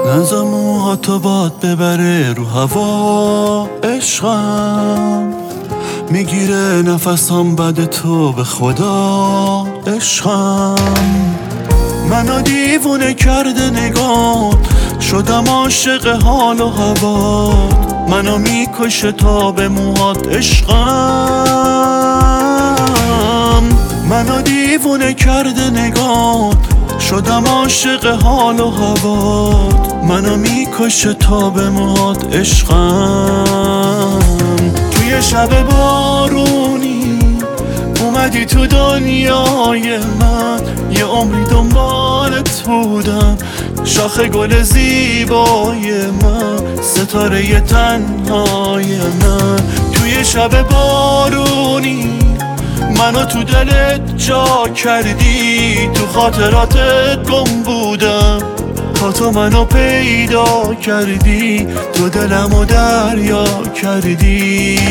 نزا موهاتو باد ببره رو هوا، عشقم میگیره نفسام بده تو به خدا، عشقم منو دیوونه کرده نگات، شدم عاشق حال و هوات، منو میکشه تا به موهات، عشقم منو دیوونه کرده نگات، شدم عاشق حال و هوات، منو میکشه تا به موهات، عشقم توی شب بارونی اومدی تو دنیای من، یه عمری دنبالت بودم، شاخه گل زیبای من، ستاره تنهای من. توی شب بارونی منو تو دلت جا کردی، تو خاطراتت گم بودم تا تو منو پیدا کردی، تو دلمو دریا کردی.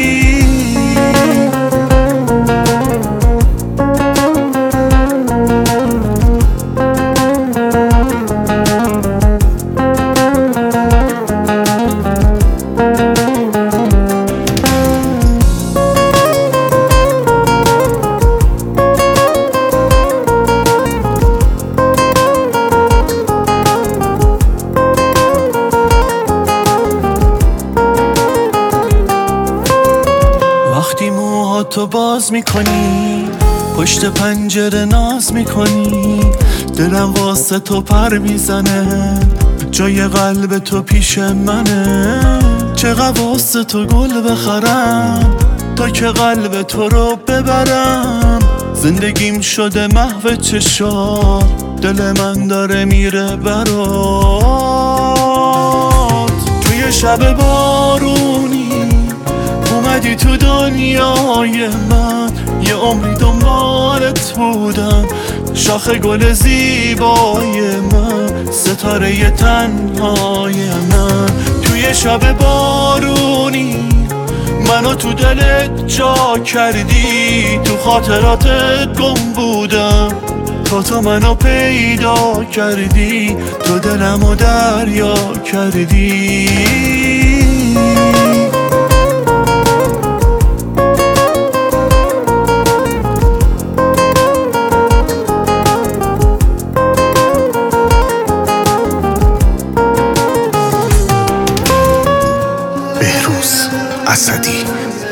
وقتی موهاتو باز میکنی، پشت پنجره ناز میکنی، دلم واسه تو پر میزنه، جای قلب تو پیش منه، چقدر واسه تو گل بخرم تا که قلب تو رو ببرم، زندگیم شده محو چشات، دل من داره میره برات. توی شب بارونی اومدی تو دنیای من، یه عمری دنبالت بودم، شاخه گل زیبای من، ستاره تنهای من. توی شب بارونی منو تو دلت جا کردی، تو خاطراتت گم بودم تا تو منو پیدا کردی، تو دلمو دریا کردی. اسدی